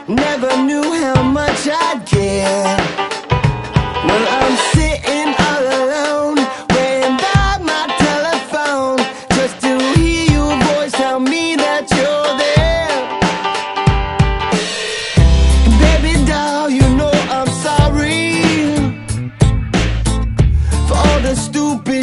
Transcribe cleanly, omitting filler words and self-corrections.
Never knew how much I'd get when I'm sitting all alone, waiting by my telephone, just to hear your voice tell me that you're there. Baby doll, you know I'm sorry for all the stupid